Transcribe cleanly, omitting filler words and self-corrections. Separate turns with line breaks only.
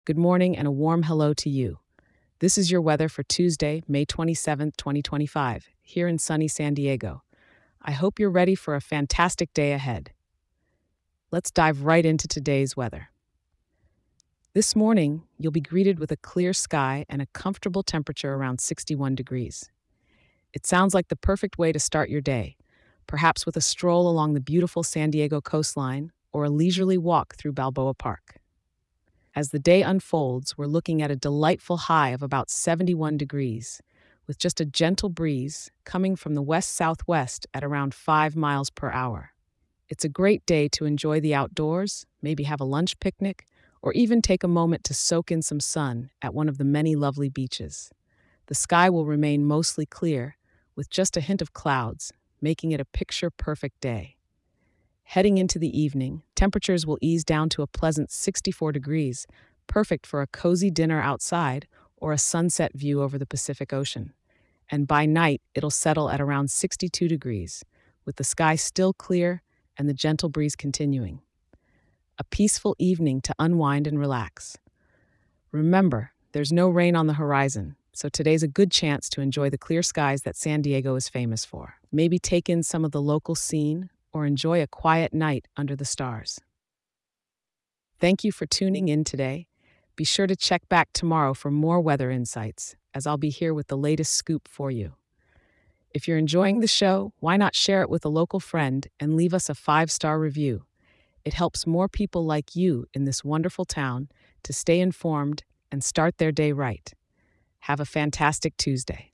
Good morning and a warm hello to you. This is your weather for Tuesday, May 27th, 2025, here in sunny San Diego. I hope you're ready for a fantastic day ahead. Let's dive right into today's weather. This morning, you'll be greeted with a clear sky and a comfortable temperature around 61 degrees. It sounds like the perfect way to start your day, perhaps with a stroll along the beautiful San Diego coastline or a leisurely walk through Balboa Park. As the day unfolds, we're looking at a delightful high of about 71 degrees, with just a gentle breeze coming from the west-southwest at around 5 miles per hour. It's a great day to enjoy the outdoors, maybe have a lunch picnic, or even take a moment to soak in some sun at one of the many lovely beaches. The sky will remain mostly clear, with just a hint of clouds, making it a picture-perfect day. Heading into the evening, temperatures will ease down to a pleasant 64 degrees, perfect for a cozy dinner outside or a sunset view over the Pacific Ocean. And by night, it'll settle at around 62 degrees, with the sky still clear and the gentle breeze continuing. A peaceful evening to unwind and relax. Remember, there's no rain on the horizon, so today's a good chance to enjoy the clear skies that San Diego is famous for. Maybe take in some of the local scene or enjoy a quiet night under the stars. Thank you for tuning in today. Be sure to check back tomorrow for more weather insights, as I'll be here with the latest scoop for you. If you're enjoying the show, why not share it with a local friend and leave us a 5-star review? It helps more people like you in this wonderful town to stay informed and start their day right. Have a fantastic Tuesday.